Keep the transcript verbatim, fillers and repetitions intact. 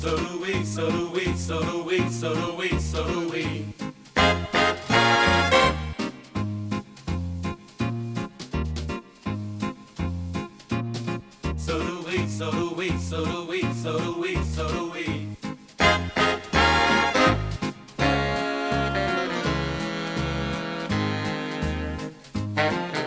So do we, so do we, so do we, so do we, so do we. So do we, so do we, so do we, so do we, so do we. Thank you.